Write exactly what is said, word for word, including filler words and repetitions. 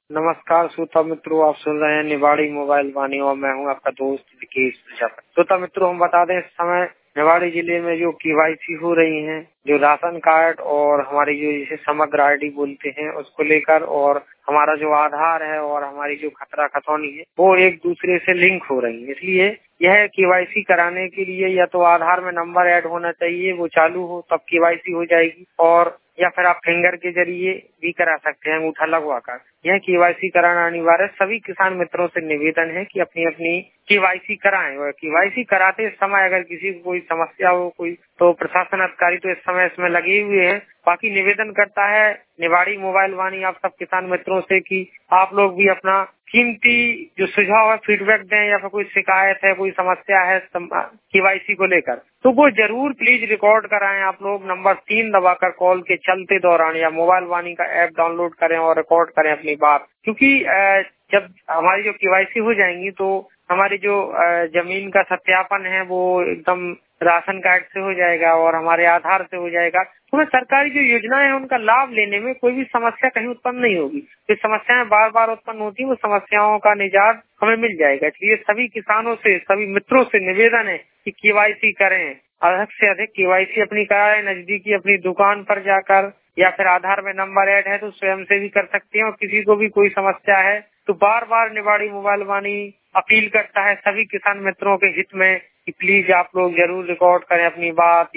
नमस्कार श्रोता मित्रों, आप सुन रहे हैं निवाड़ी मोबाइल वाणी और मैं हूं आपका दोस्त विकेश प्रजापति। श्रोता मित्रों, हम बता दें इस समय निवाड़ी जिले में जो केवाईसी हो रही है, जो राशन कार्ड और हमारी जो जिसे समग्र आईडी बोलते हैं उसको लेकर, और हमारा जो आधार है और हमारी जो खतरा खतौनी है वो एक दूसरे से लिंक हो रही है। इसलिए यह केवाईसी कराने के लिए या तो आधार में नंबर ऐड होना चाहिए, वो चालू हो तब केवाईसी हो जाएगी, और या फिर आप फिंगर के जरिए भी करा सकते हैं अंगूठा लगवा कर। यह केवाईसी कराना अनिवार्य। सभी किसान मित्रों से निवेदन है कि अपनी अपनी केवाईसी कराएं, और केवाईसी कराते समय अगर किसी को कोई समस्या हो कोई तो प्रशासन अधिकारी तो इस समय इसमें लगे हुए हैं। बाकी निवेदन करता है निवाड़ी मोबाइल वाणी आप सब किसान मित्रों से कि आप लोग भी अपना कीमती जो सुझाव है फीडबैक दें, या फिर कोई शिकायत है कोई समस्या है केवाईसी को लेकर तो वो जरूर प्लीज रिकॉर्ड कराएं। आप लोग नंबर तीन दबाकर कॉल के चलते दौरान या मोबाइल वाणी का ऐप डाउनलोड करें और रिकॉर्ड करें अपनी बात, क्योंकि जब हमारी जो केवाईसी हो जाएंगी तो हमारी जो जमीन का सत्यापन है वो एकदम राशन कार्ड से हो जाएगा और हमारे आधार से हो जाएगा। तो सरकारी जो योजनाएं हैं उनका लाभ लेने में कोई भी समस्या कहीं उत्पन्न नहीं होगी। जो समस्याएं बार बार उत्पन्न होती है वो समस्याओं का निजात हमें मिल जाएगा। इसलिए सभी किसानों से सभी मित्रों से निवेदन है कि केवाईसी करें, अधिक से अधिक केवाईसी अपनी कराएं, नजदीकी अपनी दुकान पर जाकर, या फिर आधार में नंबर ऐड है तो स्वयं से भी कर सकते हैं। और किसी को भी कोई समस्या है तो बार बार निवाड़ी मोबाइल वाणी अपील करता है सभी किसान मित्रों के हित में कि प्लीज आप लोग जरूर रिकॉर्ड करें अपनी बात।